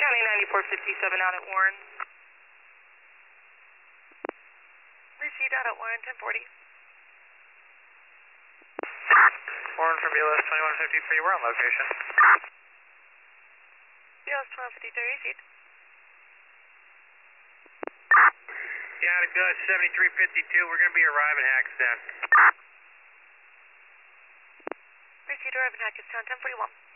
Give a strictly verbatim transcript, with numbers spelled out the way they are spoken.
County ninety-four fifty-seven out at Warren. Received out at Warren, ten forty. Warren from B L S twenty-one fifty-three, we're on location. B L S twenty-one fifty-three, received. Yeah, to Gus seventy-three fifty-two, we're going to be arriving at Hackettstown. Received arriving at Hackettstown, ten forty-one.